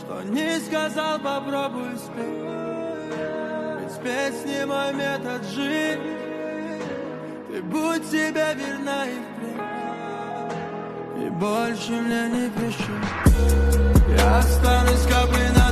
что не сказал, попробуй спеть. Ведь спеть не мой метод жизни. Ты будь себе верна и впредь, и больше мне не пиши. Я останусь каплей на